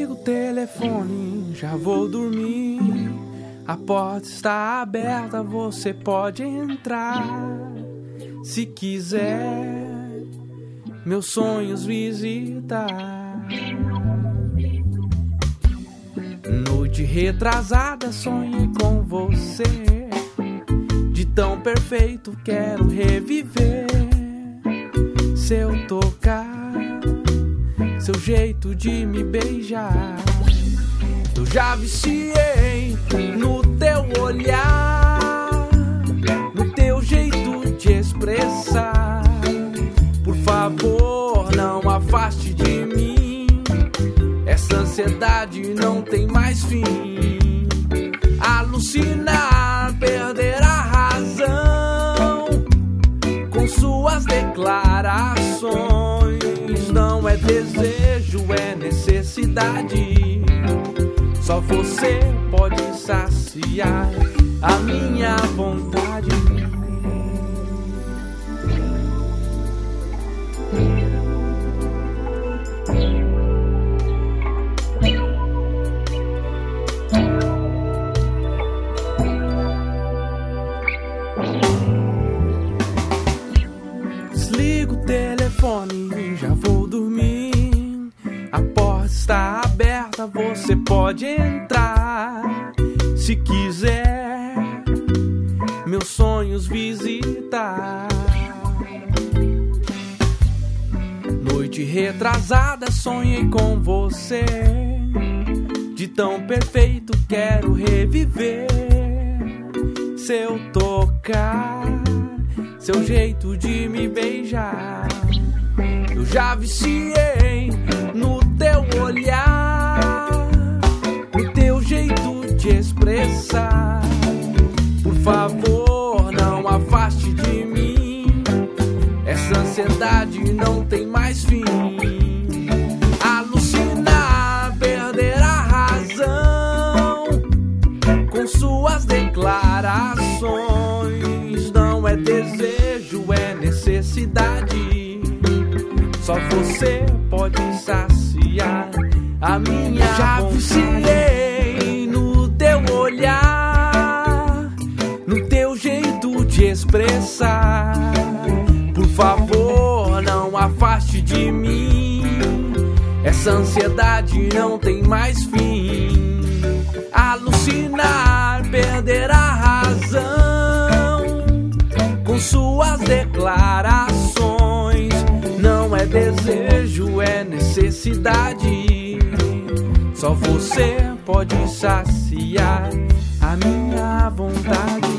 Desliga o telefone, já vou dormir. A porta está aberta, você pode entrar. Se quiser, meus sonhos visitar. Noite retrasada, sonhei com você. De tão perfeito quero reviver. Seu tocar, seu jeito de me beijar. Eu já viciei no teu olhar, no teu jeito de expressar. Por favor, não afaste de mim. Essa ansiedade não tem mais fim. Alucinar, perder a razão com suas declarações. Não é desejo, é necessidade. Só você pode saciar a minha vontade. Desliga o telefone, já vou dormir. A porta está aberta, você pode entrar. Se quiser, meus sonhos visitar. Noite retrasada, sonhei com você. De tão perfeito quero reviver. Seu tocar, seu jeito de me beijar. Eu já viciei no teu olhar, no teu jeito de expressar. Por favor, não afaste de mim. Essa ansiedade não tem mais fim. Alucinar, perder a razão com suas declarações. Não é desejo, é necessidade. Só você pode saciar a minha vontade. Já viciei no teu olhar, no teu jeito de expressar. Por favor, não afaste de mim. Essa ansiedade não tem mais fim. Alucinar, perder a razão com suas declarações. Não é desejo, é necessidade. Só você pode saciar a minha vontade.